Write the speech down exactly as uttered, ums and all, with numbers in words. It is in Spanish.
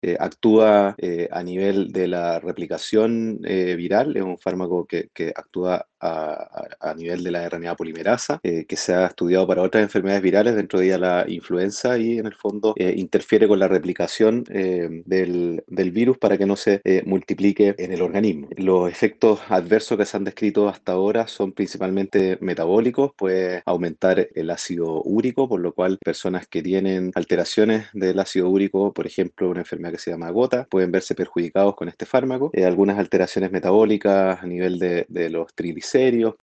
eh, actúa eh, a nivel de la replicación eh, viral, es un fármaco que, que actúa a, a- a nivel de la R N A polimerasa, eh, que se ha estudiado para otras enfermedades virales, dentro de ella la influenza, y en el fondo eh, interfiere con la replicación eh, del, del virus para que no se eh, multiplique en el organismo. Los efectos adversos que se han descrito hasta ahora son principalmente metabólicos, puede aumentar el ácido úrico, por lo cual personas que tienen alteraciones del ácido úrico, por ejemplo, una enfermedad que se llama gota, pueden verse perjudicados con este fármaco. Eh, algunas alteraciones metabólicas a nivel de, de los triglicéridos,